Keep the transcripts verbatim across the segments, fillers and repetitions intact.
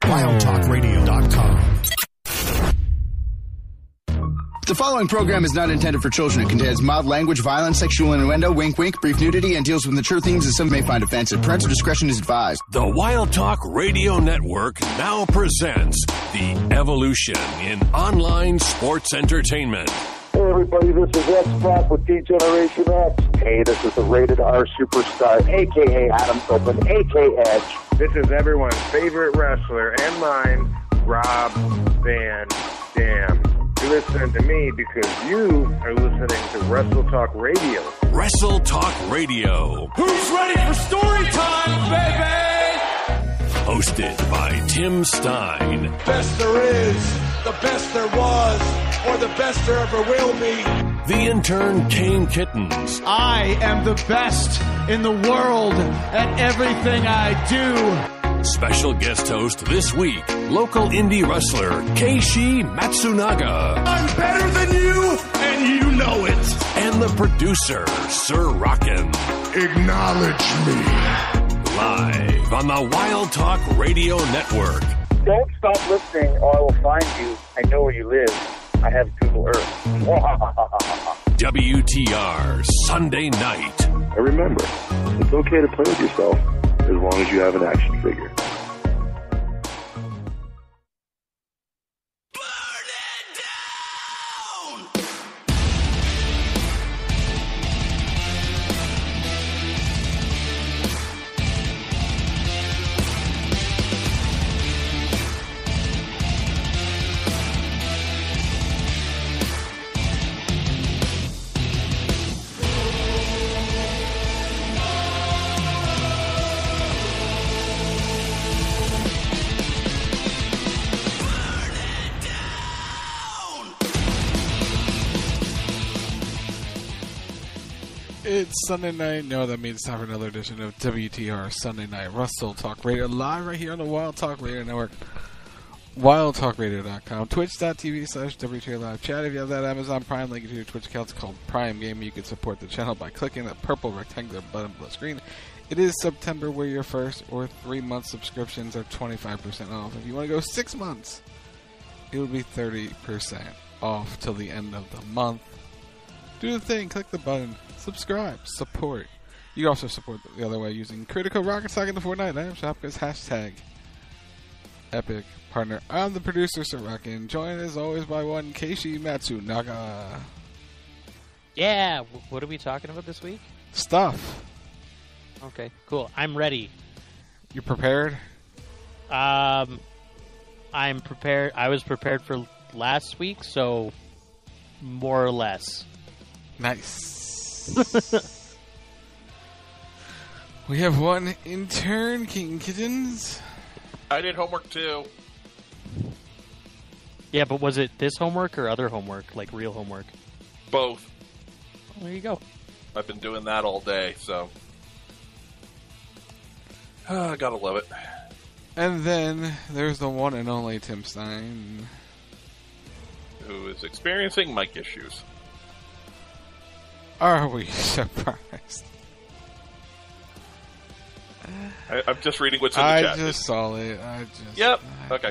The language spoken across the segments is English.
wild talk radio dot com. The following program is not intended for children. It contains mild language, violence, sexual innuendo, wink wink, brief nudity, and deals with mature themes that some may find offensive. Parental discretion is advised. The Wild Talk Radio Network now presents The Evolution in Online Sports Entertainment. Hey everybody, this is X-Pac with D-Generation X. Hey, this is the Rated R Superstar, a k a. Adam Copeland, a k a. Edge. This is everyone's favorite wrestler and mine, Rob Van Dam. You listen to me because you are listening to Wrestle Talk Radio. Wrestle Talk Radio. Who's ready for story time, baby? Hosted by Tim Stein. Best there is, the best there was, or the best there ever will be. The intern Kane Kittens. I am the best in the world at everything I do. Special guest host this week, local indie wrestler Keishi Matsunaga. I'm better than you, and you know it. And the producer, Sir Rockin'. Acknowledge me. Live on the Wild Talk Radio Network. Don't stop listening or I will find you. I know where you live. I have Google Earth. W T R Sunday night. And remember, it's okay to play with yourself as long as you have an action figure. It's Sunday night. No, that means time for another edition of W T R Sunday Night Wrestle Talk Radio, live right here on the Wild Talk Radio Network, wild talk radio dot com, twitch.tv slash W T R Live Chat. If you have that Amazon Prime link to your Twitch account, it's called Prime Gaming. You can support the channel by clicking that purple rectangular button below the screen. It is September, where your first or three-month subscriptions are twenty-five percent off. If you want to go six months, it will be thirty percent off till the end of the month. Do the thing, click the button, subscribe, support. You can also support the other way using Critical Rocket Sock in the Fortnite Item Shop as hashtag Epic Partner. I'm the producer, Sir Rockin', joined as always by one Keishi Matsunaga. Yeah, what are we talking about this week? Stuff. Okay, cool. I'm ready. You prepared? Um, I'm prepared. I was prepared for last week, so more or less. Nice. We have one intern, King Kittens. I did homework too. Yeah, but was it this homework or other homework, like real homework? Both. Well, there you go. I've been doing that all day, so uh, I gotta love it. And then there's the one and only Tim Stein, who is experiencing mic issues. Are we surprised? I, I'm just reading what's in the I chat. I just saw it. I just. Yep. I, okay.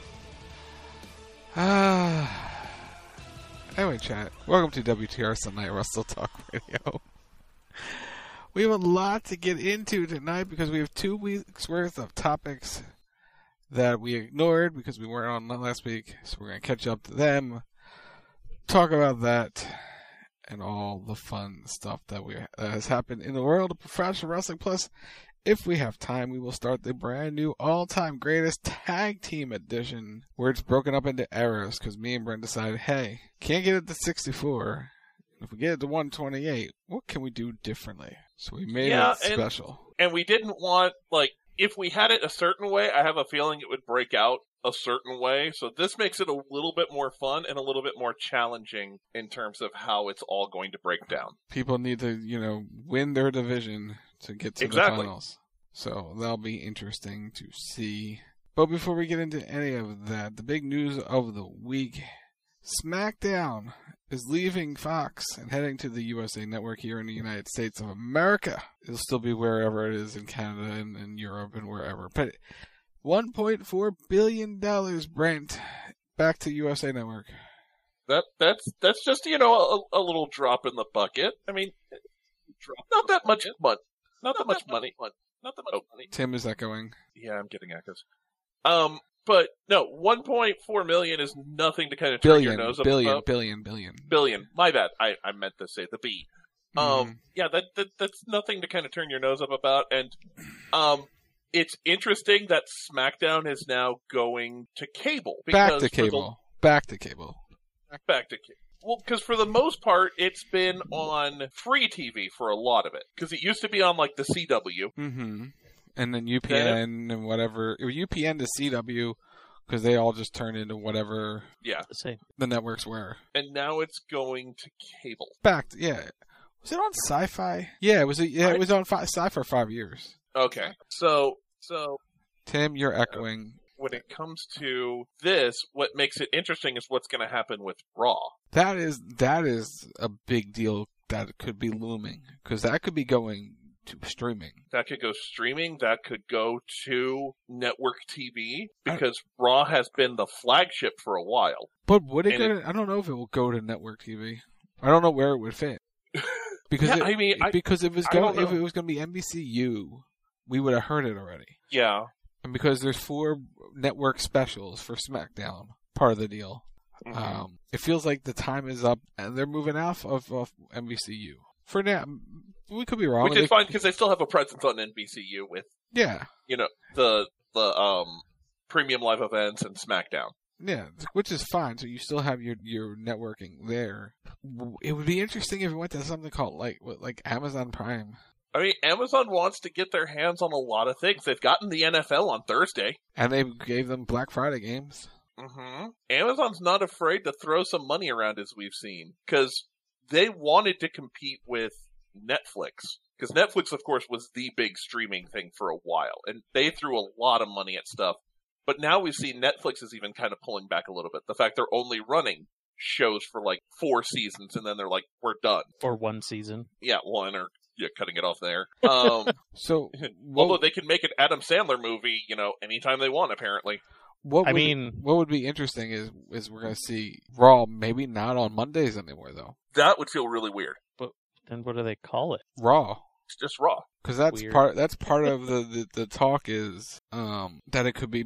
Ah. Uh, anyway, chat. Welcome to W T R Sunday Night Wrestle Talk Radio. We have a lot to get into tonight because we have two weeks worth of topics that we ignored because we weren't on last week. So we're going to catch up to them, talk about that, and all the fun stuff that we uh, has happened in the world of professional wrestling. Plus, if we have time, we will start the brand new all-time greatest tag team edition, where it's broken up into eras, because me and Brent decided, hey, can't get it to sixty-four. If we get it to one twenty-eight, what can we do differently? So we made yeah, it special. And, and we didn't want, like, if we had it a certain way, I have a feeling it would break out a certain way. So this makes it a little bit more fun and a little bit more challenging in terms of how it's all going to break down. People need to, you know, win their division to get to exactly. the finals. So that'll be interesting to see. But before we get into any of that, the big news of the week, SmackDown is leaving Fox and heading to the U S A Network here in the United States of America. It'll still be wherever it is in Canada and, and Europe and wherever. But one point four billion dollars, Brent. Back to U S A Network. That that's that's just you know a, a little drop in the bucket. I mean, not that much money. Not that much money. Not that much money. Tim is echoing. Yeah, I'm getting echoes. Um, but no, one point four million is nothing to kind of turn Billion, your nose up billion, about. billion, billion, Billion. My bad. I, I meant to say the B. Um, mm-hmm. yeah, that, that that's nothing to kind of turn your nose up about, and um, it's interesting that SmackDown is now going to cable. Back to cable. The, back to cable. Back to cable. Well, because for the most part, it's been on free T V for a lot of it. Because it used to be on, like, the C W. Mm-hmm. And then U P N then, and whatever. U P N to C W, because they all just turn into whatever yeah. the networks were. And now it's going to cable. Back to, yeah. Was it on Sci-Fi? Yeah, it was. A, yeah, I, it was on fi- Sci-Fi for five years. Okay, so so Tim, you're echoing. When it comes to this, what makes it interesting is what's going to happen with Raw. That is that is a big deal that could be looming because that could be going to streaming. That could go streaming. That could go to network T V because I, Raw has been the flagship for a while. But would it, go, it? I don't know if it will go to network T V. I don't know where it would fit. Because yeah, it, I mean, because I, if, it was going, if it was going to be N B C U, we would have heard it already. Yeah. And because there's four network specials for SmackDown, part of the deal. Mm-hmm. Um, it feels like the time is up, and they're moving off of, of N B C U. For now, we could be wrong. Which is they, fine, because they still have a presence on N B C U with, yeah, you know, the the um premium live events and SmackDown. Yeah, which is fine. So you still have your, your networking there. It would be interesting if it went to something called like like Amazon Prime. I mean, Amazon wants to get their hands on a lot of things. They've gotten the N F L on Thursday. And they gave them Black Friday games. Mm-hmm. Amazon's not afraid to throw some money around, as we've seen, because they wanted to compete with Netflix. Because Netflix, of course, was the big streaming thing for a while. And they threw a lot of money at stuff. But now we've seen Netflix is even kind of pulling back a little bit. The fact they're only running shows for like four seasons, and then they're like, we're done. Or one season. Yeah, one, or yeah, cutting it off there. Um, so, although they can make an Adam Sandler movie, you know, anytime they want, apparently. What I would, mean, what would be interesting is is we're going to see Raw maybe not on Mondays anymore, though. That would feel really weird. But then what do they call it? Raw. It's just Raw. Because that's Weird. part. That's part of the, the, the talk is um, that it could be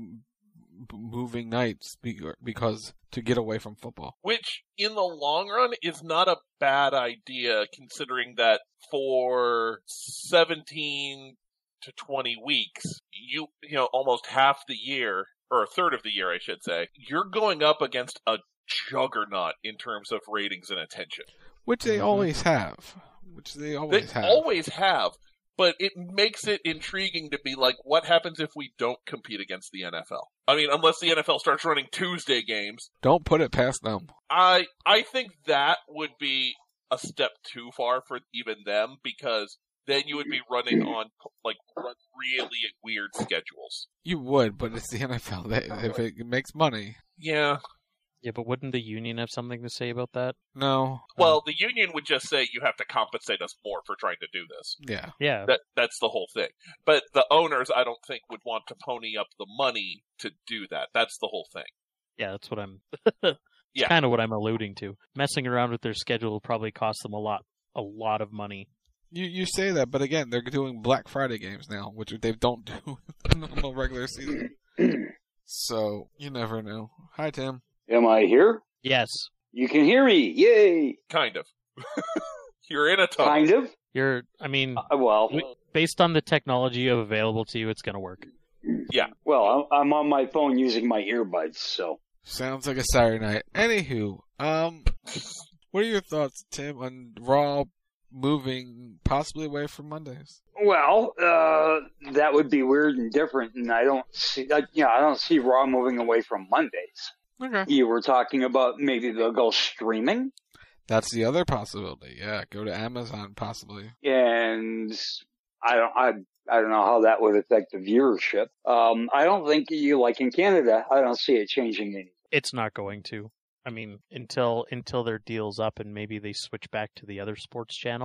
moving nights because to get away from football. Which, in the long run, is not a bad idea, considering that for seventeen to twenty weeks, you you know, almost half the year, or a third of the year, I should say, you're going up against a juggernaut in terms of ratings and attention. Which they mm-hmm. always have. Which they always they have. always have. But it makes it intriguing to be like, what happens if we don't compete against the N F L? I mean, unless the N F L starts running Tuesday games. Don't put it past them. I I think that would be a step too far for even them, because then you would be running on like really weird schedules. You would, but it's the N F L. They, if it makes money. Yeah. Yeah, but wouldn't the union have something to say about that? No. Well, the union would just say you have to compensate us more for trying to do this. Yeah. Yeah. That that's the whole thing. But the owners, I don't think, would want to pony up the money to do that. That's the whole thing. Yeah, that's what I'm yeah. kind of what I'm alluding to. Messing around with their schedule will probably cost them a lot a lot of money. You you say that, but again, they're doing Black Friday games now, which they don't do in the normal regular season. So, you never know. Hi, Tim. Am I here? Yes. You can hear me. Yay. Kind of. You're in a tunnel. Kind of? You're, I mean, uh, well, based on the technology available to you, it's going to work. Yeah. Well, I'm on my phone using my earbuds, so. Sounds like a Saturday night. Anywho, um, what are your thoughts, Tim, on Raw moving possibly away from Mondays? Well, uh, that would be weird and different, and I don't see, uh, yeah, I don't see Raw moving away from Mondays. Okay. You were talking about maybe they'll go streaming? That's the other possibility. Yeah, go to Amazon possibly. And I don't, I, I don't know how that would affect the viewership. Um, I don't think you, like in Canada, I don't see it changing anything. It's not going to. I mean, until until their deal's up and maybe they switch back to the other sports channel.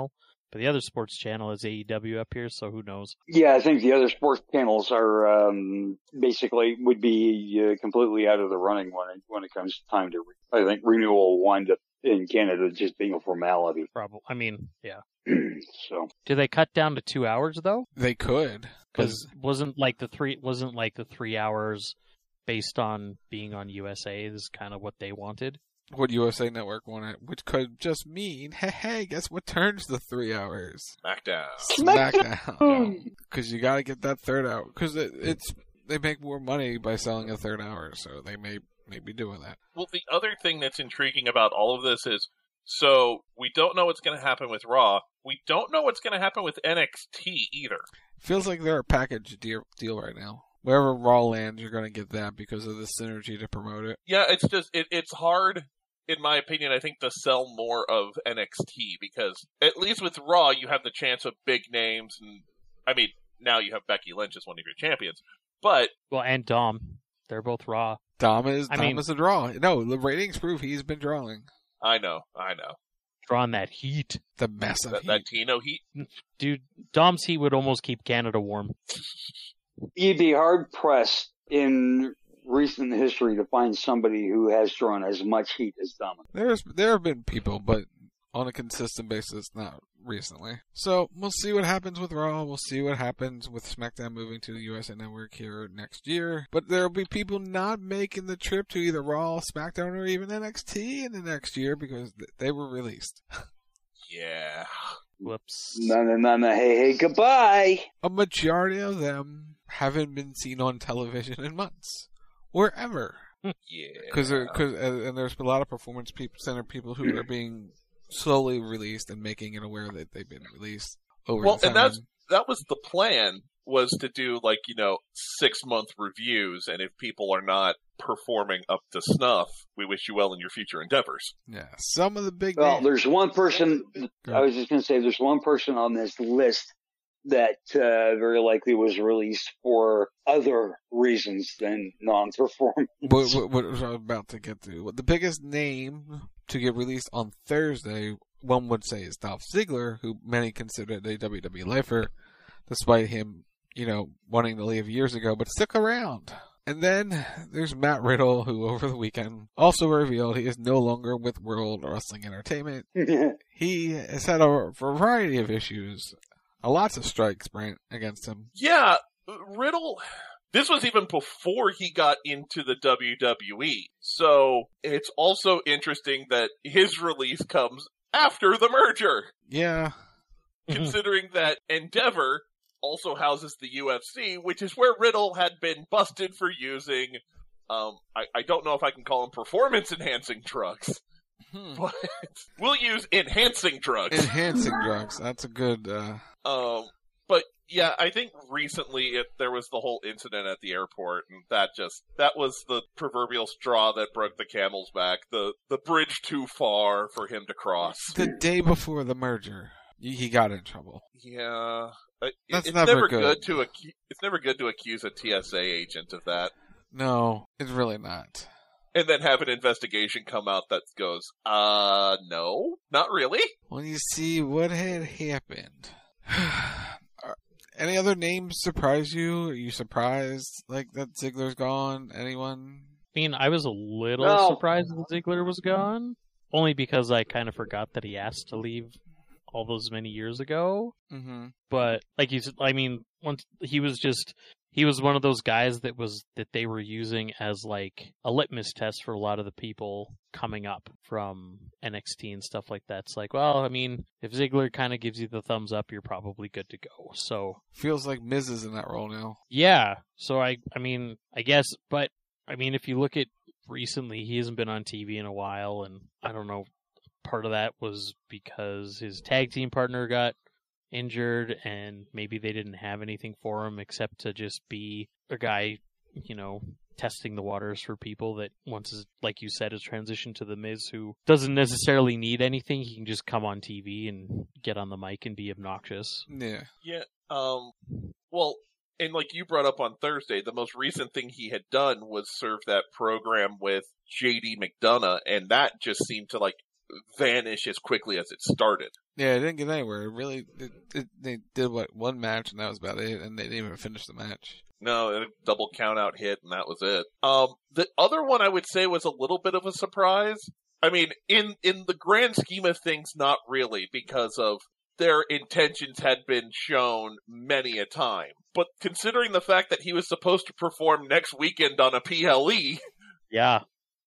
But the other sports channel is A E W up here, so who knows? Yeah, I think the other sports channels are um, basically would be uh, completely out of the running when it, when it comes time to. Re- I think renewal will wind up in Canada just being a formality. Probably. I mean, yeah. So. Do they cut down to two hours though? They could, because wasn't like the three wasn't like the three hours based on being on U S A is kind of what they wanted. What U S A Network wanted, which could just mean, hey, hey, guess what turns the three hours? SmackDown. SmackDown. Because you got to get that third hour. Because it, it's they make more money by selling a third hour, so they may, may be doing that. Well, the other thing that's intriguing about all of this is, so we don't know what's going to happen with Raw. We don't know what's going to happen with N X T either. Feels like they're a package deal, deal right now. Wherever Raw lands, you're going to get that because of the synergy to promote it. Yeah, it's just, it, it's hard, in my opinion, I think, to sell more of N X T because at least with Raw, you have the chance of big names. And I mean, now you have Becky Lynch as one of your champions. But well, and Dom. They're both Raw. Dom is, I Dom mean, is a draw. No, the ratings prove he's been drawing. I know, I know. Drawing that heat. The mess of that, heat. That Tino heat. Dude, Dom's heat would almost keep Canada warm. You'd be hard pressed in recent history to find somebody who has drawn as much heat as Dom. There's there have been people, but on a consistent basis, not recently. So we'll see what happens with Raw. We'll see what happens with SmackDown moving to the U S A Network here next year. But there will be people not making the trip to either Raw, SmackDown, or even N X T in the next year because they were released. Yeah. Whoops. No, no, no, no. Hey, hey, goodbye. A majority of them haven't been seen on television in months, or ever. Yeah. Because because and there's a lot of performance people, center people who are being slowly released and making it aware that they've been released over well, time. and that's that was the plan, was to do like, you know, six month reviews, and if people are not performing up to snuff, we wish you well in your future endeavors. Yeah, some of the big. Well, names. there's one person. I was just going to say, there's one person on this list that uh, very likely was released for other reasons than non-performance. What, what, what was I about to get to? The biggest name to get released on Thursday, one would say, is Dolph Ziggler, who many consider a W W E lifer, despite him, you know, wanting to leave years ago, but stick around. And then there's Matt Riddle, who over the weekend also revealed he is no longer with World Wrestling Entertainment. He has had a variety of issues. Lots of strikes, Brent, against him. Yeah, Riddle, this was even before he got into the W W E. So it's also interesting that his release comes after the merger. Yeah. Considering that Endeavor also houses the U F C, which is where Riddle had been busted for using, um, I, I don't know if I can call them performance-enhancing drugs. Hmm. But we'll use enhancing drugs. Enhancing drugs. That's a good. Uh... Um, but yeah, I think recently it, there was the whole incident at the airport, and that just that was the proverbial straw that broke the camel's back. The the bridge too far for him to cross. The day before the merger, he got in trouble. Yeah, it, That's it's never never good. good to acu- It's never good to accuse a T S A agent of that. No, it's really not. And then have an investigation come out that goes, uh, no, not really. When you see what had happened. Any other names surprise you? Are you surprised, like, that Ziggler's gone? Anyone? I mean, I was a little No. surprised that Ziggler was gone. Only because I kind of forgot that he asked to leave all those many years ago. Mm-hmm. But, like you said, I mean, once he was just... He was one of those guys that was that they were using as like a litmus test for a lot of the people coming up from N X T and stuff like that. It's like, well, I mean, if Ziggler kind of gives you the thumbs up, you're probably good to go. So feels like Miz is in that role now. Yeah. So I, I mean, I guess, but I mean, if you look at recently, he hasn't been on T V in a while, and I don't know. Part of that was because his tag team partner got injured, and maybe they didn't have anything for him except to just be a guy, you know, testing the waters for people that once, is, like you said, has transitioned to the Miz, who doesn't necessarily need anything. He can just come on T V and get on the mic and be obnoxious. Yeah. Yeah. Um. Well, and like you brought up on Thursday, the most recent thing he had done was serve that program with J D McDonough, and that just seemed to like vanish as quickly as it started. Yeah, it didn't get anywhere. It really, it, it, they did what one match, and that was about it. And they didn't even finish the match. No, a double count out hit, and that was it. Um, the other one I would say was a little bit of a surprise. I mean, in in the grand scheme of things, not really, because of their intentions had been shown many a time. But considering the fact that he was supposed to perform next weekend on a P L E, yeah,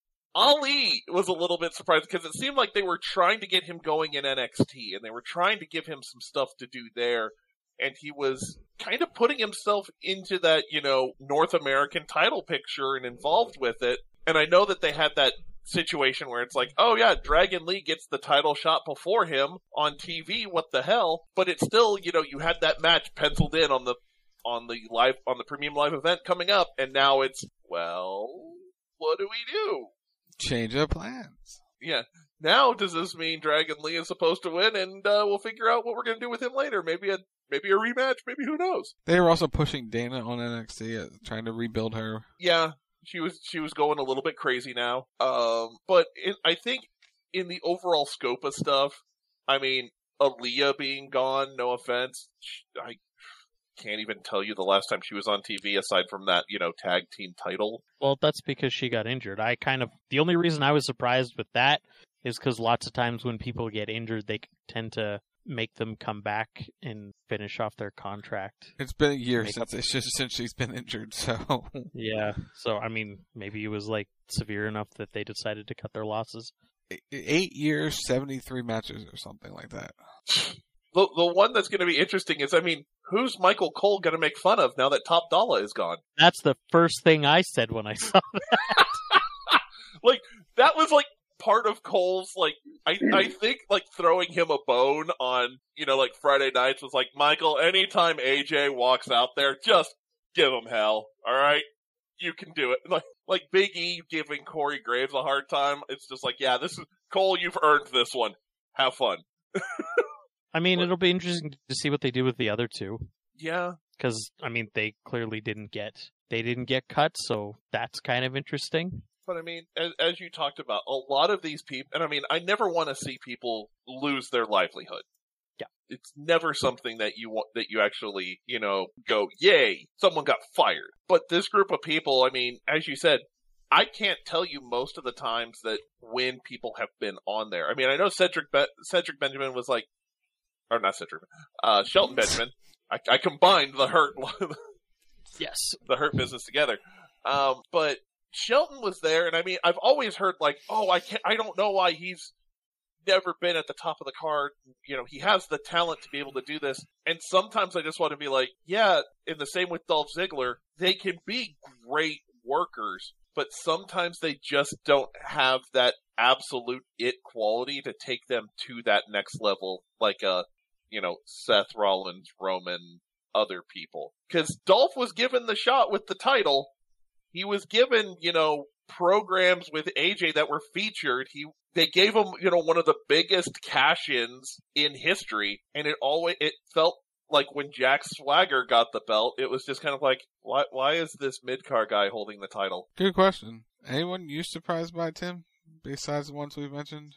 Ali was a little bit surprised because it seemed like they were trying to get him going in N X T, and they were trying to give him some stuff to do there. And he was kind of putting himself into that, you know, North American title picture and involved with it. And I know that they had that situation where it's like, oh yeah, Dragon Lee gets the title shot before him on T V, what the hell? But it's still, you know, you had that match penciled in on the on the live on the premium live event coming up, and now it's, well, what do we do? Change of plans. Yeah. Now does this mean Dragon Lee is supposed to win, and uh, we'll figure out what we're going to do with him later? Maybe a maybe a rematch, maybe who knows? They were also pushing Dana on N X T, uh, trying to rebuild her. Yeah, she was she was going a little bit crazy now. Um, but in, I think in the overall scope of stuff, I mean, Aaliyah being gone, no offense, I can't even tell you the last time she was on T V aside from that, you know, tag team title. Well, that's because she got injured. I kind of the only reason I was surprised with that is because lots of times when people get injured, they tend to make them come back and finish off their contract. It's been a year since it's just since she's been injured, so yeah. So I mean, maybe it was like severe enough that they decided to cut their losses. Eight years, seventy-three matches, or something like that. The the one that's going to be interesting is, I mean, who's Michael Cole going to make fun of now that Top Dollar is gone? That's the first thing I said when I saw that. Like, that was like part of Cole's, like, I, I think, like, throwing him a bone on, you know, like, Friday nights was like, Michael, anytime A J walks out there, just give him hell, alright? You can do it. Like, like Big E giving Corey Graves a hard time, it's just like, yeah, this is, Cole, you've earned this one. Have fun. I mean, it'll be interesting to see what they do with the other two. Yeah. Because, I mean, they clearly didn't get, they didn't get cut, so that's kind of interesting. But I mean, as, as you talked about, a lot of these people, and I mean, I never want to see people lose their livelihood. Yeah. It's never something that you want, that you actually, you know, go, yay, someone got fired. But this group of people, I mean, as you said, I can't tell you most of the times that when people have been on there. I mean, I know Cedric, Be- Cedric Benjamin was like, or not Cedric, uh, Shelton Benjamin. I, I combined the Hurt, yes, the Hurt business together. Um, but Shelton was there, and I mean, I've always heard like, oh, I can't, I don't know why he's never been at the top of the card. You know, he has the talent to be able to do this. And sometimes I just want to be like, yeah, in the same with Dolph Ziggler, they can be great workers, but sometimes they just don't have that absolute it quality to take them to that next level, like a, you know, Seth Rollins, Roman, other people. Because Dolph was given the shot with the title. He was given, you know, programs with A J that were featured. He they gave him, you know, one of the biggest cash-ins in history, and it always it felt like when Jack Swagger got the belt, it was just kind of like, why why is this mid-card guy holding the title? Good question. Anyone you surprised by, Tim, besides the ones we've mentioned?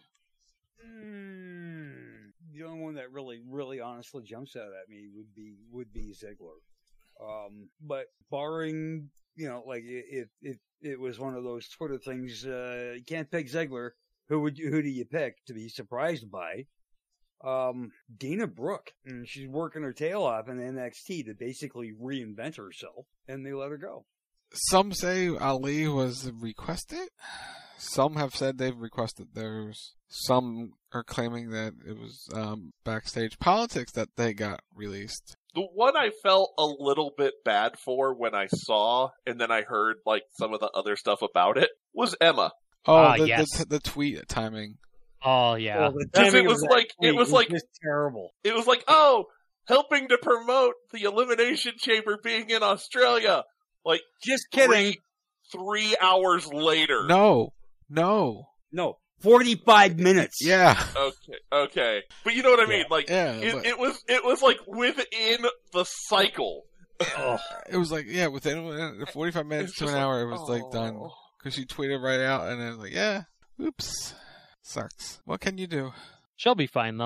Mm, the only one that really, really honestly jumps out at me would be would be Ziggler. Um, but barring, you know, like if if it was one of those Twitter things, uh, you can't pick Ziggler. Who would you, who do you pick to be surprised by? Um, Dana Brooke, and she's working her tail off in N X T to basically reinvent herself, and they let her go. Some say Ali was requested. Some have said they've requested theirs. Some are claiming that it was um, backstage politics that they got released. The one I felt a little bit bad for when I saw, and then I heard like some of the other stuff about it, was Emma. Oh, uh, the, yes. the, the tweet timing. Oh, yeah. Because it was like, it was like, just terrible. It was like, oh, helping to promote the Elimination Chamber being in Australia. Like, just kidding. Three, three hours later. No, no. No. forty-five minutes. Yeah. Okay, okay. But you know what I mean? Yeah. Like, yeah, it, but... it was, it was like within the cycle. Oh. It was like, yeah, within forty-five minutes to an like, hour, it was oh. like done. Because she tweeted right out, and then like, yeah, oops, sucks. What can you do? She'll be fine though.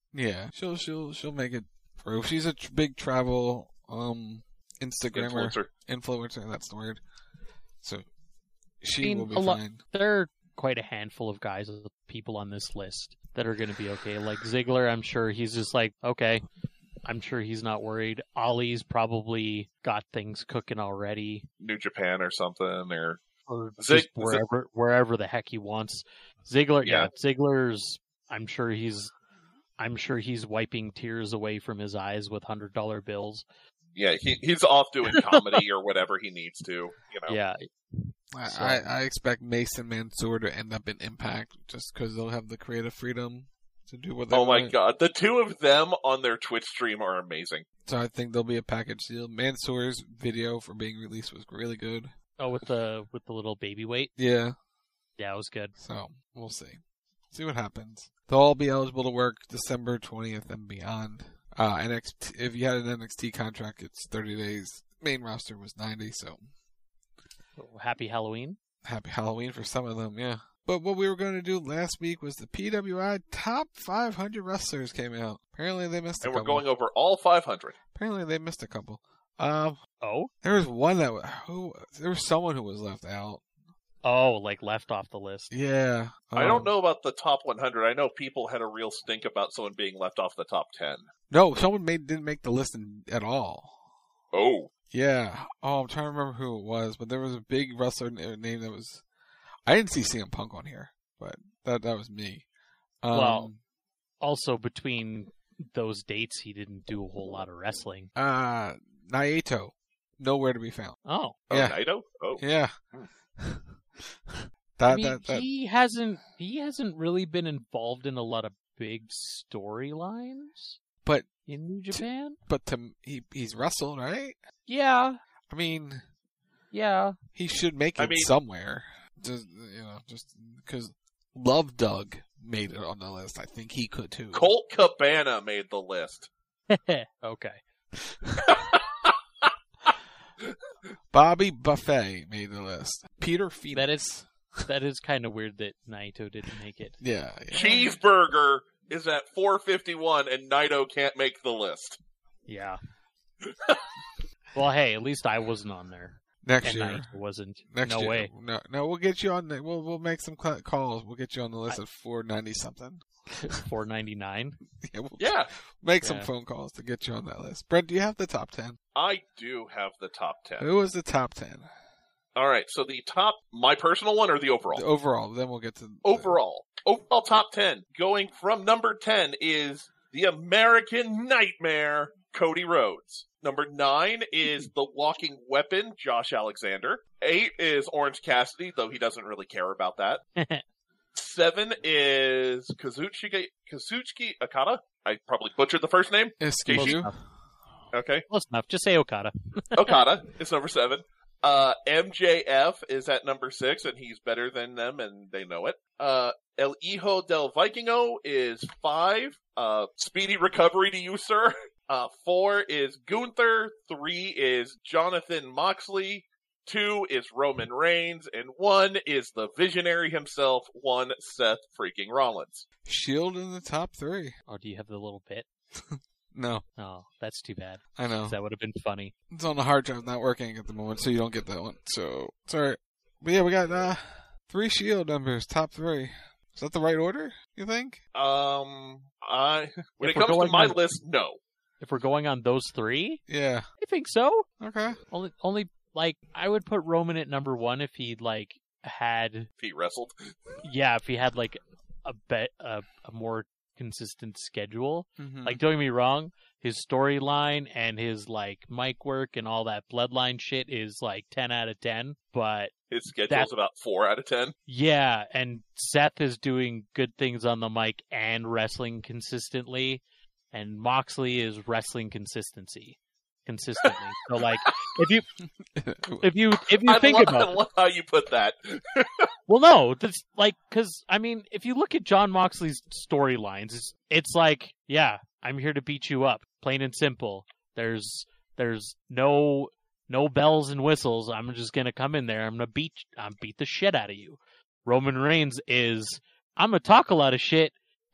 Yeah, she'll she'll she'll make it through. She's a tr- big travel um Instagrammer Influencer. influencer. That's the word. So she I mean, will be a lo- fine. There are quite a handful of guys, of people on this list that are going to be okay. Like Ziggler, I'm sure he's just like, okay. I'm sure he's not worried. Ali's probably got things cooking already. New Japan or something, or Or Zig- just wherever wherever the heck he wants. Ziggler, yeah. Yeah. Ziggler's. I'm sure he's. I'm sure he's wiping tears away from his eyes with hundred dollar bills. Yeah, he he's off doing comedy or whatever he needs to. You know. Yeah. I, So- I, I expect Mason Mansoor to end up in Impact just because they'll have the creative freedom to do what they Oh my want. god, the two of them on their Twitch stream are amazing. So I think there'll be a package deal. Mansoor's video for being released was really good. Oh, with the with the little baby weight. Yeah. Yeah, it was good. So we'll see. See what happens. They'll all be eligible to work December twentieth and beyond. Uh, N X T, if you had an N X T contract, it's thirty days. Main roster was ninety, so Happy Halloween. happy Halloween for some of them, yeah. But what we were going to do last week was the P W I Top five hundred Wrestlers came out. Apparently they missed a And we're couple. going over all five hundred. Apparently they missed a couple. Um, oh? There was one that, who, there was someone who was left out. Oh, like left off the list. Yeah. I um, don't know about the top one hundred. I know people had a real stink about someone being left off the top ten. No, someone made didn't make the list in, at all. Oh. Yeah. Oh, I'm trying to remember who it was, but there was a big wrestler name that was. I didn't see C M Punk on here, but that that was me. Um, Well, also between those dates, he didn't do a whole lot of wrestling. uh, Naito, nowhere to be found. Oh, Yeah. Oh, Naito? Oh. Yeah. I that, mean, that that he hasn't he hasn't really been involved in a lot of big storylines but in New Japan. but to he he's wrestled, right? Yeah, I mean, yeah. he should make it I mean- somewhere. Just you know, just because Love Doug made it on the list, I think he could too. Colt Cabana made the list. Okay. Bobby Buffet made the list. Peter Phoenix. That is that is kind of weird that Naito didn't make it. Yeah, yeah. Cheeseburger is at four fifty-one and Naito can't make the list. Yeah. Well, hey, at least I wasn't on there. Next and year. Naito wasn't. Next no year. way. No, no, we'll get you on. The, we'll we'll make some cl- calls. We'll get you on the list at four ninety something. four ninety-nine. Yeah, we'll Yeah. make some Yeah. phone calls to get you on that list. Brent, do you have the top ten? I do have the top ten. Who was the top ten? All right, so the top, my personal one or the overall? The overall. Then we'll get to Overall. Overall top ten. Going from number ten is the American Nightmare, Cody Rhodes. Number nine is the Walking Weapon, Josh Alexander. Eight is Orange Cassidy, though he doesn't really care about that. Seven is Kazuchika, Kazuchiki Okada. I probably butchered the first name. Excuse Close you. enough. Okay. Close enough. Just say Okada. Okada is number seven. Uh, M J F is at number six, and he's better than them, and they know it. Uh, El Hijo del Vikingo is five. Uh, speedy recovery to you, sir. Uh, four is Gunther. Three is Jonathan Moxley. Two is Roman Reigns. And one is the visionary himself, one Seth freaking Rollins. Shield in the top three. Oh, do you have the little bit? No, Oh, that's too bad. I know. That would have been funny. It's on the hard drive, not working at the moment, so you don't get that one. So it's alright. But yeah, we got uh, three Shield numbers, top three. Is that the right order? You think? Um, I when If it we're comes to going my on- list, no. If we're going on those three, Yeah. I think so. Okay. Only, only like I would put Roman at number one if he like had, If he wrestled. yeah, if he had like a bet a, a more consistent schedule. Mhm. Like, don't get me wrong, his storyline and his like mic work and all that bloodline shit is like ten out of ten. But His schedule's That- about four out of ten. yeah, and Seth is doing good things on the mic and wrestling consistently, and Moxley is wrestling consistency consistently. So like, if you if you if you I think love, about I it, love how you put that. well, no, that's like because I mean, if you look at John Moxley's storylines, it's, it's like, yeah, I'm here to beat you up, plain and simple. There's there's no no bells and whistles. I'm just gonna come in there. I'm gonna beat I'm beat the shit out of you. Roman Reigns is I'm gonna talk a lot of shit,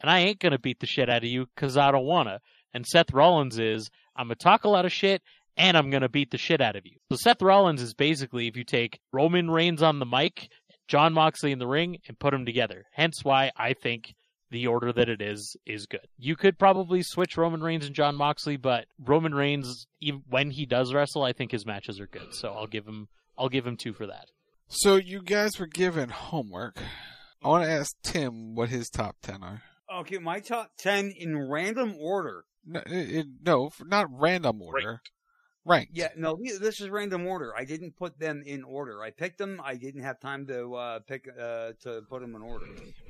and I ain't gonna beat the shit out of you because I don't wanna. And Seth Rollins is, I'm gonna talk a lot of shit, and I'm gonna beat the shit out of you. So Seth Rollins is basically, if you take Roman Reigns on the mic, Jon Moxley in the ring, and put them together. Hence why I think the order that it is, is good. You could probably switch Roman Reigns and Jon Moxley, but Roman Reigns, even when he does wrestle, I think his matches are good. So I'll give him, I'll give him two for that. So you guys were given homework. I want to ask Tim what his top ten are. Okay, my top ten in random order. No, it, no not random order. Ranked. Yeah, no, this is random order. I didn't put them in order. I picked them. I didn't have time to uh, pick uh, to put them in order.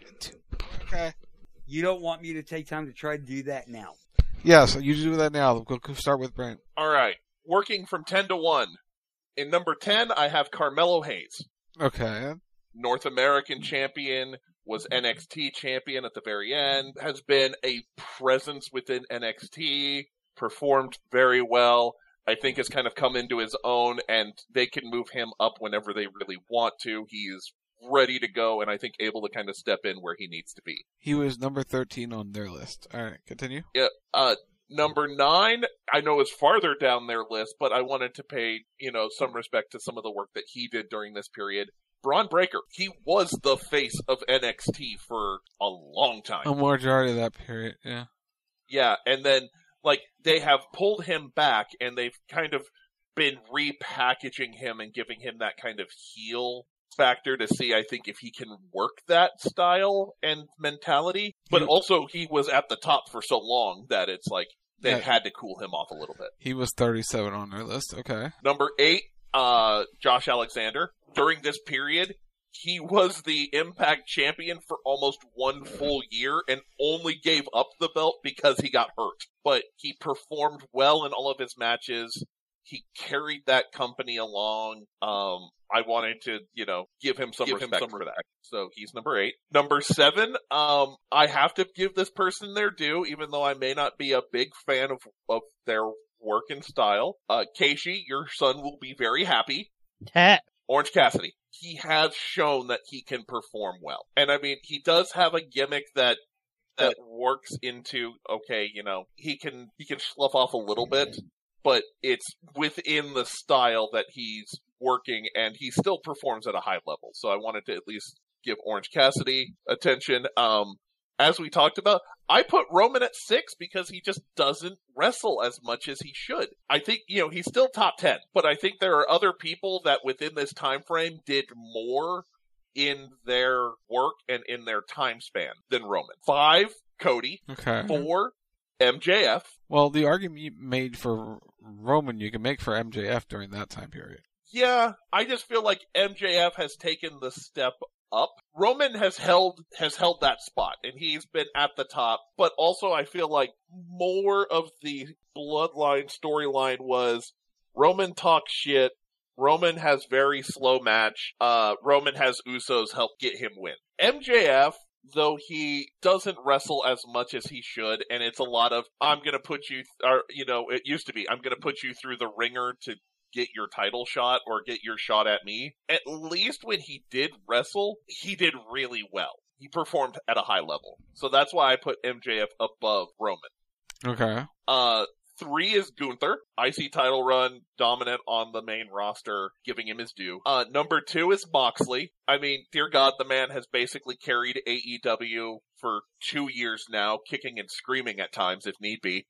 Okay. You don't want me to take time to try to do that now? Yeah, so you do that now. We'll start with Brent. All right. Working from ten to one. In number ten, I have Carmelo Hayes. Okay. North American champion, was N X T champion at the very end, has been a presence within N X T, performed very well. I think has kind of come into his own, and they can move him up whenever they really want to. He is ready to go, and I think able to kind of step in where he needs to be. He was number thirteen on their list. All right, continue. Yeah, uh, number nine, I know is farther down their list, but I wanted to pay, you know, some respect to some of the work that he did during this period. Braun Breaker, he was the face of N X T for a long time. A majority of that period, yeah. Yeah, and then, like, they have pulled him back, and they've kind of been repackaging him and giving him that kind of heel factor to see, I think, if he can work that style and mentality. But he, also, he was at the top for so long that it's like they yeah. had to cool him off a little bit. He was thirty-seven on their list, okay. Number eight, uh, Josh Alexander. During this period, he was the Impact champion for almost one full year and only gave up the belt because he got hurt. But he performed well in all of his matches. He carried that company along. Um, I wanted to, you know, give him some give respect him some for respect. that. So he's number eight. Number seven, um, I have to give this person their due, even though I may not be a big fan of, of their work and style. Uh, Keishi, your son will be very happy. Orange Cassidy. He has shown that he can perform well. And I mean, he does have a gimmick that that works into, okay, you know, he can he can slough off a little bit, but it's within the style that he's working, and he still performs at a high level. So I wanted to at least give Orange Cassidy attention. Um, as we talked about, I put Roman at six because he just doesn't wrestle as much as he should. I think, you know, he's still top ten, but I think there are other people that within this time frame did more in their work and in their time span than Roman. Five, Cody. Okay. Four, M J F. Well, the argument you made for Roman, you can make for M J F during that time period. Yeah, I just feel like M J F has taken the step up. Roman has held has held that spot, and he's been at the top, but also I feel like more of the Bloodline storyline was Roman talks shit, Roman has very slow match, uh, Roman has Usos help get him win. M J F, though he doesn't wrestle as much as he should, and it's a lot of, I'm gonna put you, or, you know, it used to be, I'm gonna put you through the ringer to get your title shot or get your shot at me. At least when he did wrestle, he did really well. He performed at a high level. So that's why I put M J F above Roman. Okay. Uh, three is Gunther. I C title run, dominant on the main roster, giving him his due. Uh, number two is Moxley. I mean, dear God, the man has basically carried A E W for two years now, kicking and screaming at times if need be.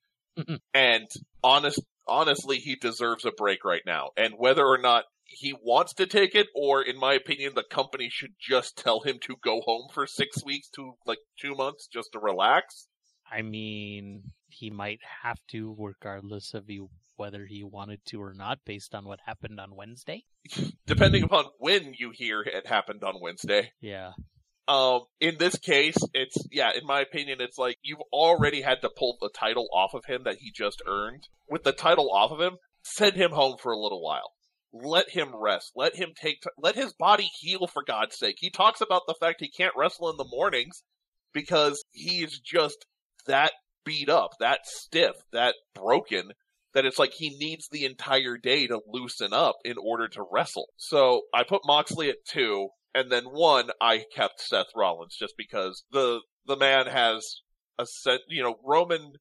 And honest, honestly, he deserves a break right now. And whether or not he wants to take it, or in my opinion, the company should just tell him to go home for six weeks to like two months just to relax. I mean, he might have to, regardless of he, whether he wanted to or not, based on what happened on Wednesday. Depending upon when you hear it happened on Wednesday. Yeah. Um, in this case, it's, yeah, in my opinion, it's like you've already had to pull the title off of him that he just earned. With the title off of him, send him home for a little while. Let him rest. Let him take, t- let his body heal, for God's sake. He talks about the fact he can't wrestle in the mornings because he is just that beat up, that stiff, that broken, that it's like he needs the entire day to loosen up in order to wrestle. So I put Moxley at two. And then one, I kept Seth Rollins just because the the man has a set, you know, Roman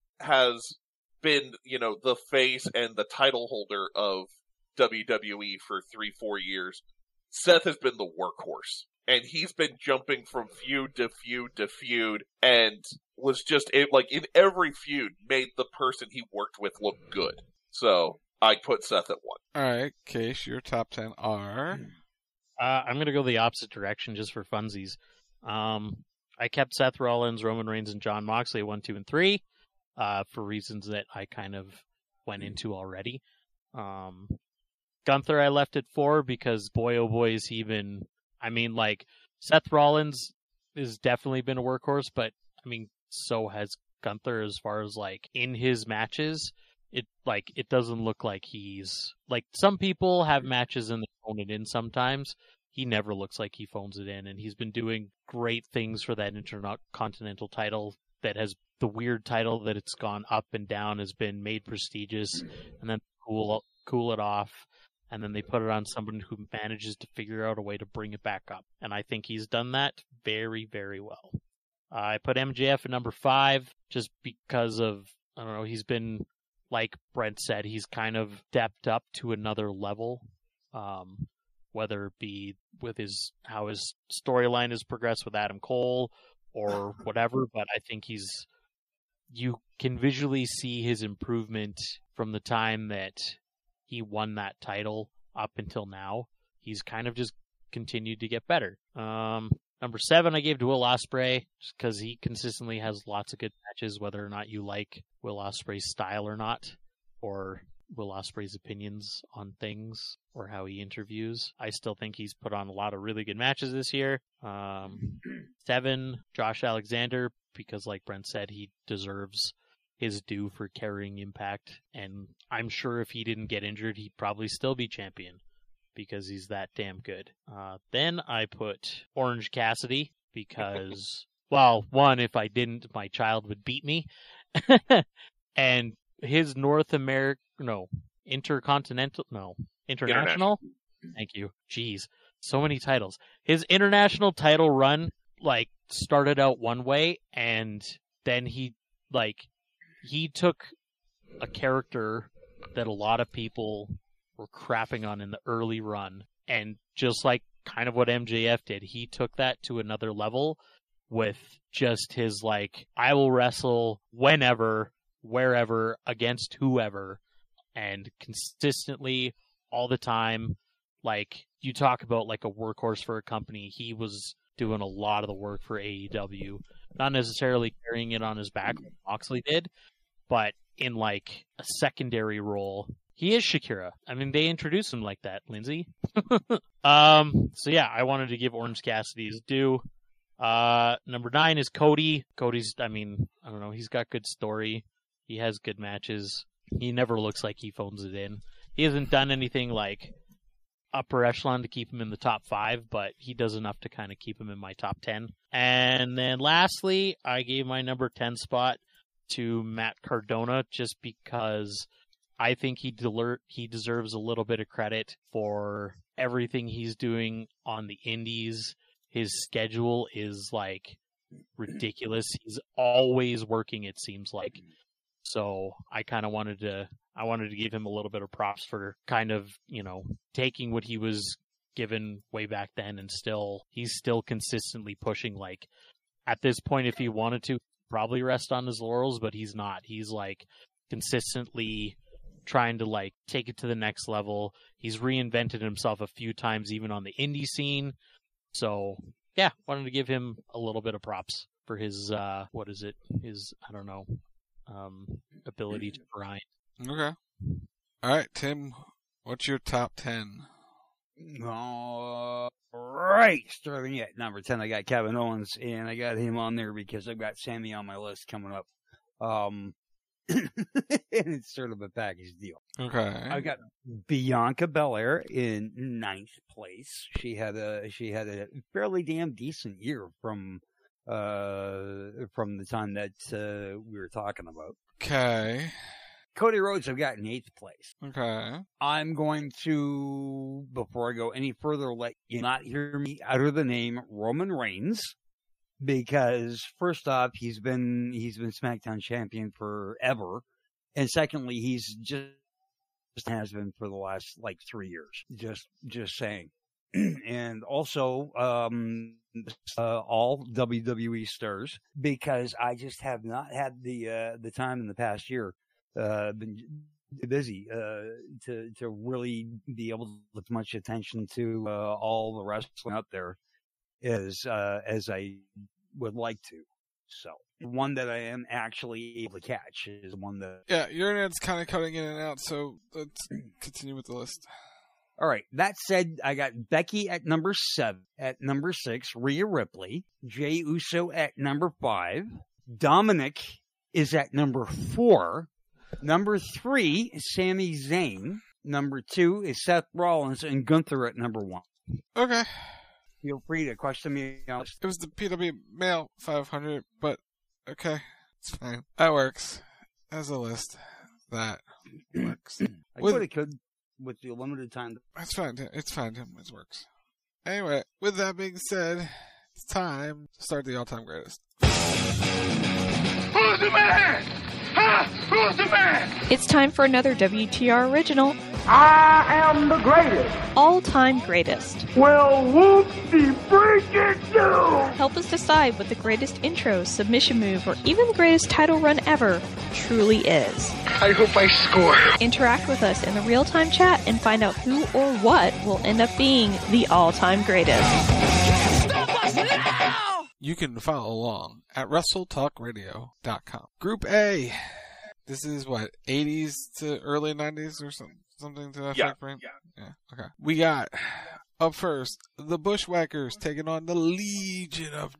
has been, you know, the face and the title holder of W W E for three, four years. Seth has been the workhorse. And he's been jumping from feud to feud to feud, and was just, like, in every feud, made the person he worked with look good. So, I put Seth at one. Alright, Case, your top ten are? Uh, I'm going to go the opposite direction just for funsies. Um, I kept Seth Rollins, Roman Reigns, and Jon Moxley at one, two, and three, uh, for reasons that I kind of went into already. Um, Gunther I left at four because, boy, oh boy, has he been... I mean, like, Seth Rollins has definitely been a workhorse, but, I mean, so has Gunther as far as, like, in his matches. It, like, it doesn't look like he's... Like, some people have matches and they phone it in sometimes. He never looks like he phones it in, and he's been doing great things for that Intercontinental title that has... The weird title that it's gone up and down has been made prestigious, and then cool, cool it off. And then they put it on someone who manages to figure out a way to bring it back up. And I think he's done that very, very well. Uh, I put M J F at number five just because of, I don't know, he's been, like Brent said, he's kind of stepped up to another level. Um, whether it be with his, how his storyline has progressed with Adam Cole or whatever. But I think he's, you can visually see his improvement from the time that he won that title up until now. He's kind of just continued to get better. Um, number seven, I gave to Will Ospreay just because he consistently has lots of good matches, whether or not you like Will Ospreay's style or not, or Will Ospreay's opinions on things, or how he interviews. I still think he's put on a lot of really good matches this year. Um, seven, Josh Alexander, because like Brent said, he deserves his due for carrying Impact, and I'm sure if he didn't get injured, he'd probably still be champion because he's that damn good. Uh, then I put Orange Cassidy because, well, one, if I didn't, my child would beat me, and his North America, no, Intercontinental, no, International. International. Thank you. Jeez, so many titles. His international title run, like, started out one way, and then he, like, he took a character that a lot of people were crapping on in the early run, and just like kind of what M J F did, he took that to another level with just his, like, I will wrestle whenever, wherever, against whoever, and consistently, all the time. Like, you talk about, like, a workhorse for a company, he was doing a lot of the work for A E W. Not necessarily carrying it on his back like Moxley did, but in, like, a secondary role. He is Shakira. I mean, they introduced him like that, Lindsay. um, so yeah, I wanted to give Orange Cassidy his due. Uh, number nine is Cody. Cody's, I mean, I don't know, he's got good story. He has good matches. He never looks like he phones it in. He hasn't done anything, like, upper echelon to keep him in the top five, but he does enough to kind of keep him in my top ten. And then lastly, I gave my number ten spot to Matt Cardona just because I think he deler- he deserves a little bit of credit for everything he's doing on the indies. His schedule is, like, ridiculous. He's always working, it seems like. So I kind of wanted to I wanted to give him a little bit of props for kind of, you know, taking what he was given way back then, and still he's still consistently pushing. Like, at this point, if he wanted to, probably rest on his laurels, but he's not. He's, like, consistently trying to, like, take it to the next level. He's reinvented himself a few times, even on the indie scene. So yeah, wanted to give him a little bit of props for his uh what is it his I don't know um ability to grind. Okay. All right, Tim, what's your top ten? All right, starting at number ten, I got Kevin Owens, and I got him on there because I've got Sammy on my list coming up. Um, and it's sort of a package deal. Okay. I got Bianca Belair in ninth place. She had a she had a fairly damn decent year from uh from the time that uh, we were talking about. Okay. Cody Rhodes I've got in eighth place. Okay. I'm going to, before I go any further, let you not hear me utter the name Roman Reigns. because first off, he's been he's been SmackDown champion forever, and secondly, he's just has been for the last like three years. Just just saying. And also um, uh, all W W E stars, because I just have not had the uh, the time in the past year, uh, been busy uh, to to really be able to put much attention to uh, all the wrestling out there as uh, as I would like to. So one that I am actually able to catch is one that yeah, your internet's kind of cutting in and out. So let's continue with the list. All right. That said, I got Becky at number seven. At number six, Rhea Ripley. Jey Uso at number five. Dominic is at number four. Number three is Sami Zayn. Number two is Seth Rollins, and Gunther at number one. Okay. Feel free to question me. It was the P W Mail five hundred, but okay. It's fine. That works. As a list. That works. I With- thought it could. With the limited time. That's fine. Tim. It's fine, Tim. It works. Anyway, with that being said, it's time to start the all-time greatest. Who's the man? Huh? Who's the man? It's time for another W T R original. I am the greatest. All-time greatest. Well, whoop-de freaking do. Help us decide what the greatest intro, submission move, or even the greatest title run ever truly is. I hope I score. Interact with us in the real-time chat and find out who or what will end up being the all-time greatest. Stop us now! You can follow along at wrestle talk radio dot com. Group A. This is what, eighties to early nineties or something? Something to that Yeah, effect, right? yeah. Yeah. Okay. We got, up first, the Bushwhackers taking on the Legion of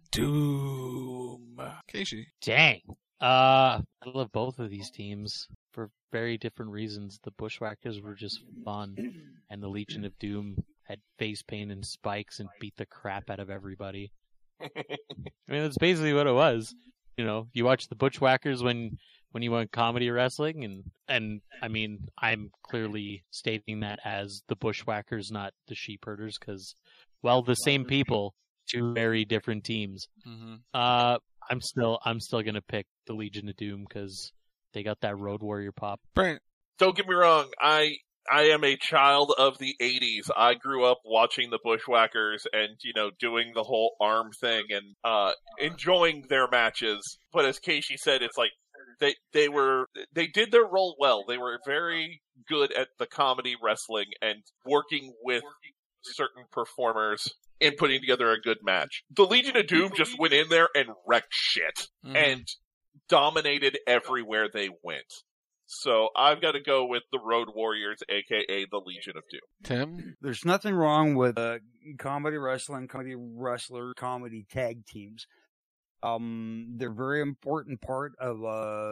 Doom. Casey. Dang. Uh, I love both of these teams for very different reasons. The Bushwhackers were just fun, and the Legion of Doom had face paint and spikes and beat the crap out of everybody. I mean, that's basically what it was. You know, you watch the Bushwhackers when when you want comedy wrestling, and and I mean, I'm clearly stating that as the Bushwhackers, not the Sheepherders, because, well, the same people, two very different teams. Mm-hmm. Uh, I'm still I'm still gonna pick the Legion of Doom because they got that Road Warrior pop. Brent. Don't get me wrong, I I am a child of the eighties. I grew up watching the Bushwhackers and, you know, doing the whole arm thing and uh enjoying their matches. But as Casey said, it's like they they were they did their role well. They were very good at the comedy wrestling and working with certain performers and putting together a good match. The Legion of Doom just went in there and wrecked shit Mhm. and dominated everywhere they went. So I've got to go with the Road Warriors, aka the Legion of Doom. Tim? There's nothing wrong with uh, comedy wrestling, comedy wrestler, comedy tag teams. Um, they're a very important part of uh,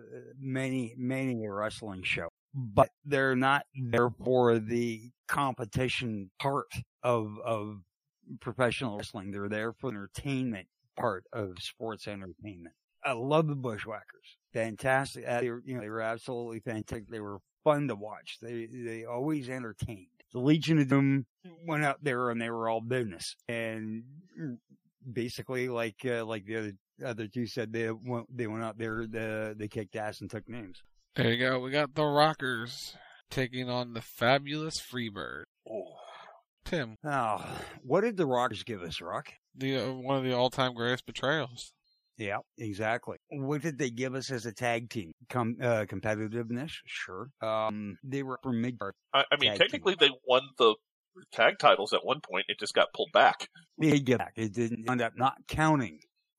many, many a wrestling show. But they're not there for the competition part of of professional wrestling. They're there for the entertainment part of sports entertainment. I love the Bushwhackers. Fantastic. Uh, they were, you know, they were absolutely fantastic. They were fun to watch. They they always entertained. The Legion of Doom went out there and they were all business. And basically, like uh, like the other other two said, they went they went out there, the, they kicked ass and took names. There you go. We got the Rockers taking on the Fabulous Freebird. Oh. Tim. Oh, what did the Rockers give us, Rock? The uh, one of the all-time greatest betrayals. Yeah, exactly. What did they give us as a tag team? Com- uh, competitiveness, sure. Um, they were from mid. I, I mean, technically they won the tag titles at one point. It just got pulled back. They get back. It didn't end up not counting,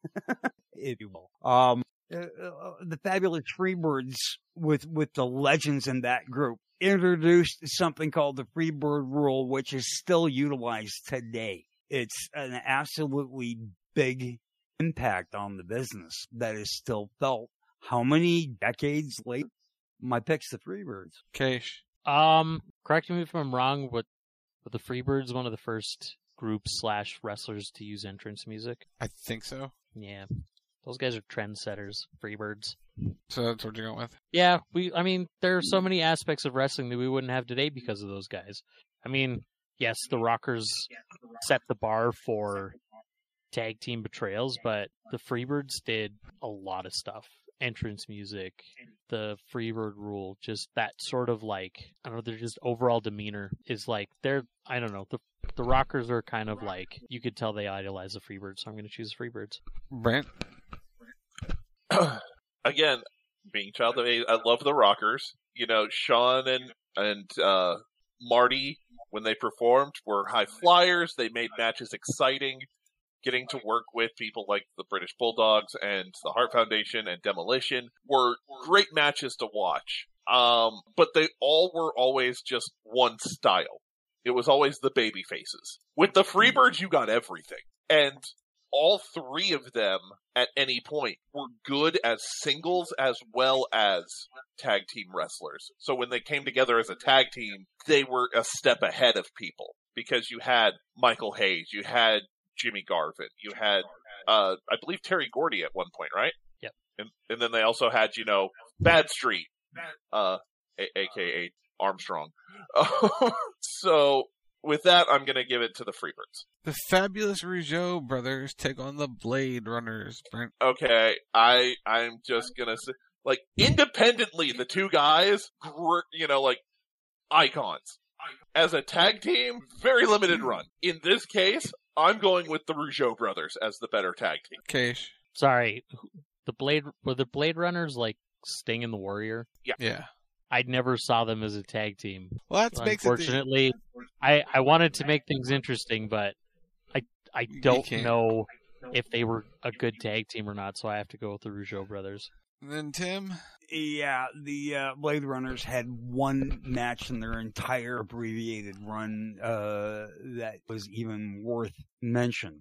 if you will. Um, uh, uh, the Fabulous Freebirds with with the legends in that group introduced something called the Freebird Rule, which is still utilized today. It's an absolutely big impact on the business that is still felt. How many decades later? My pick's the Freebirds. Cash. Um, correct me if I'm wrong, but, but the Freebirds one of the first groups slash wrestlers to use entrance music. I think so. Yeah, those guys are trendsetters. Freebirds. So that's what you're going with? Yeah, we. I mean, there are so many aspects of wrestling that we wouldn't have today because of those guys. I mean, yes, the Rockers set the bar for tag team betrayals, but the Freebirds did a lot of stuff. Entrance music, the Freebird rule, just that sort of like, I don't know, they're just overall demeanor is like, they're, I don't know, the the Rockers are kind of like, you could tell they idolize the Freebirds, so I'm going to choose the Freebirds. Brent? Again, being child of eight, I love the Rockers. You know, Sean and, and uh, Marty, when they performed, were high flyers. They made matches exciting. Getting to work with people like the British Bulldogs and the Hart Foundation and Demolition were great matches to watch. Um, but they all were always just one style. It was always the baby faces. With the Freebirds, you got everything. And all three of them, at any point, were good as singles as well as tag team wrestlers. So when they came together as a tag team, they were a step ahead of people. Because you had Michael Hayes, you had Jimmy Garvin, you had, uh, I believe Terry Gordy at one point, right? Yep. And, and then they also had, you know, Bad Street, uh, a- aka Armstrong. So, with that, I'm going to give it to the Freebirds. The Fabulous Rougeau brothers take on the Blade Runners, Brent. Okay, I, I'm just going to say, like, independently, the two guys, gr- you know, like, icons. As a tag team, very limited run. In this case, I'm going with the Rougeau brothers as the better tag team. Cage. Sorry, the Blade were the Blade Runners like Sting and the Warrior? Yeah. Yeah. I never saw them as a tag team. Well, that so makes it. Unfortunately, the... I I wanted to make things interesting, but I I don't know if they were a good tag team or not, so I have to go with the Rougeau brothers. And then Tim. Yeah, the uh, Blade Runners had one match in their entire abbreviated run uh, that was even worth mention.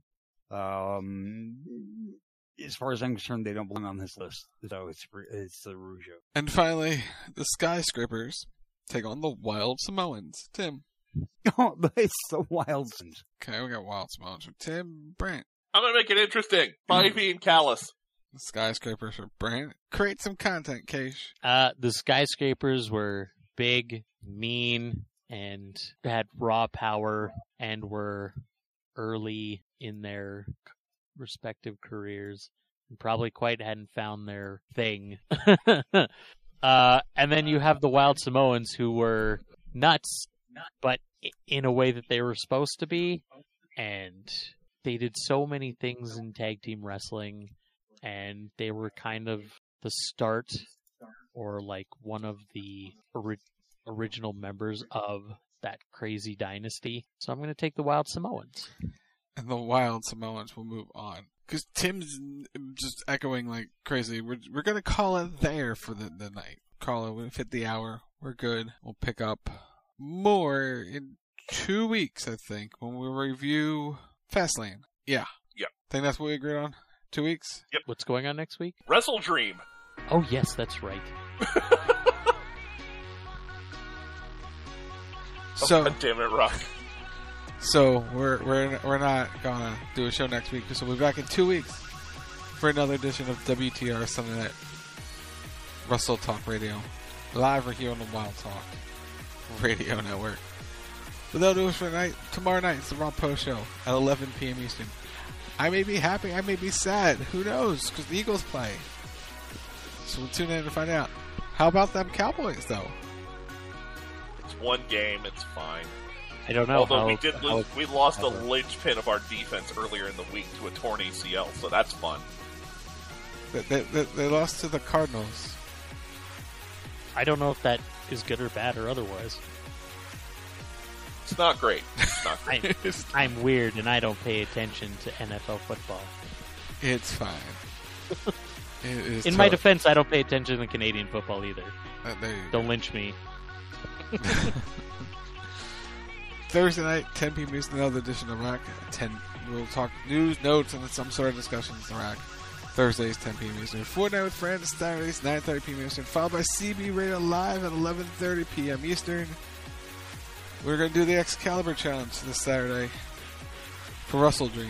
Um, as far as I'm concerned, they don't belong on this list, so it's it's the Rougeau. And finally, the Skyscrapers take on the Wild Samoans. Tim. Oh, but it's the Wild Samoans. Okay, we got Wild Samoans for Tim. Brent. I'm going to make it interesting. Bobby and Callis. The Skyscrapers for Brent. Create some content, Cage. Uh, the Skyscrapers were big, mean, and had raw power, and were early in their respective careers, and probably quite hadn't found their thing. uh, and then you have the Wild Samoans, who were nuts, but in a way that they were supposed to be, and they did so many things in tag team wrestling. And they were kind of the start, or like one of the ori- original members of that crazy dynasty. So I'm going to take the Wild Samoans. And the Wild Samoans will move on. Because Tim's just echoing like crazy. We're we're going to call it there for the, the night. Call it, we'll fit the hour. We're good. We'll pick up more in two weeks, I think, when we review Fastlane. Yeah. Yeah. I think that's what we agreed on. Two weeks? Yep. What's going on next week? Wrestle Dream. Oh, yes, that's right. so, oh, God damn it, Rock. So, we're we're we're not gonna do a show next week, so we'll be back in two weeks for another edition of W T R Sunday Night Wrestle Talk Radio. Live right here on the Wild Talk Radio Network. But that'll do it for tonight. Tomorrow night, it's the Raw Post Show at eleven p.m. Eastern. I may be happy, I may be sad. Who knows? Because the Eagles play. So we'll tune in to find out. How about them Cowboys, though? It's one game. It's fine. I don't know. Although how, we did how, lose, we lost how, a linchpin of our defense earlier in the week to a torn A C L, so that's fun. They, they, they, they lost to the Cardinals. I don't know if that is good or bad or otherwise. It's not great. It's not great. I'm, I'm weird and I don't pay attention to N F L football. It's fine. It is In my defense, I don't pay attention to Canadian football either. Uh, don't lynch me. Thursday night, ten p.m. Eastern, another edition of Rack. ten We'll talk news, notes, and some sort of discussions in Rack. Thursdays, ten p.m. Eastern. Fortnite with Friends, Saturdays, nine thirty p.m. Eastern. Followed by C B Radio Live at eleven thirty p.m. Eastern. We're going to do the Excalibur Challenge this Saturday for Wrestle Dream.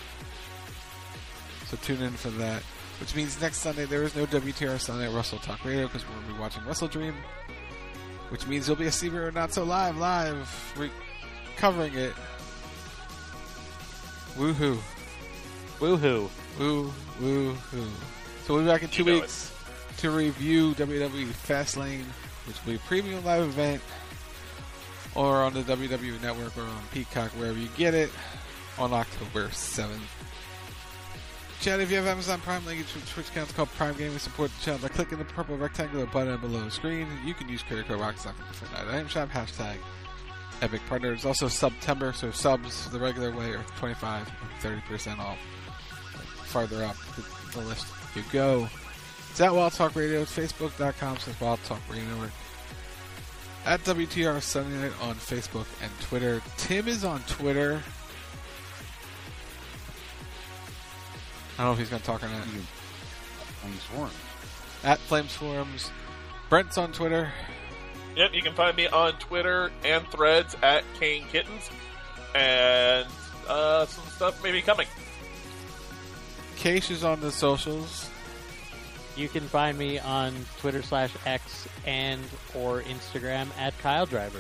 So tune in for that. Which means next Sunday there is no W T R Sunday at Wrestle Talk Radio because we're going to be watching Wrestle Dream. Which means there'll be a C B or Not So Live, live, re- covering it. Woohoo. Woohoo. Woo, woo, hoo. So we'll be back in two You know weeks to review W W E Fastlane, which will be a premium live event, or on the W W E Network or on Peacock, wherever you get it, on October seventh. Chad, if you have Amazon Prime, link to Twitch account called Prime Gaming. Support the channel by clicking the purple rectangular button below the screen. You can use credit code RockSock for Fortnite Item Shop, hashtag Epic Partner. There's also September, so subs the regular way are twenty-five and thirty percent off. Farther up the list you go. It's at Wild Talk Radio. It's Facebook.com slash Wild Talk Radio Network. At W T R Sunday Night on Facebook and Twitter. Tim is on Twitter. I don't know if he's going to talk or not. Flames Forums. At Flames Forums. Brent's on Twitter. Yep, you can find me on Twitter and Threads at Kane Kittens. And uh, some stuff may be coming. Keish is on the socials. You can find me on Twitter slash X and or Instagram at Kyle Driver.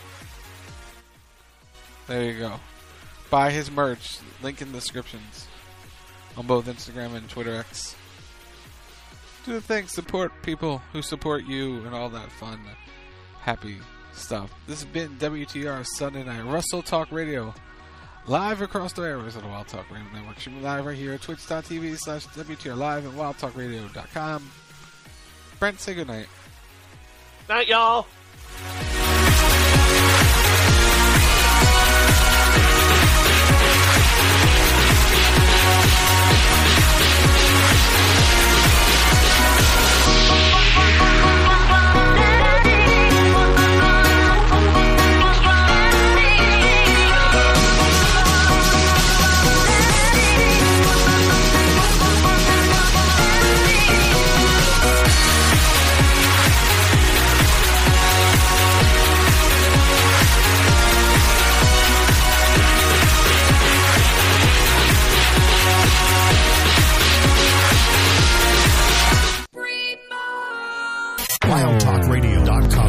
There you go. Buy his merch. Link in the descriptions. On both Instagram and Twitter X. Do the thing. Support people who support you and all that fun, happy stuff. This has been W T R Sunday Night Wrestle Talk Radio. Live across the airways of the Wild Talk Radio Network. Streaming live right here at twitch.tv slash WTR Live and wildtalkradio dot com. Brent, say goodnight. Night, y'all. wild talk radio dot com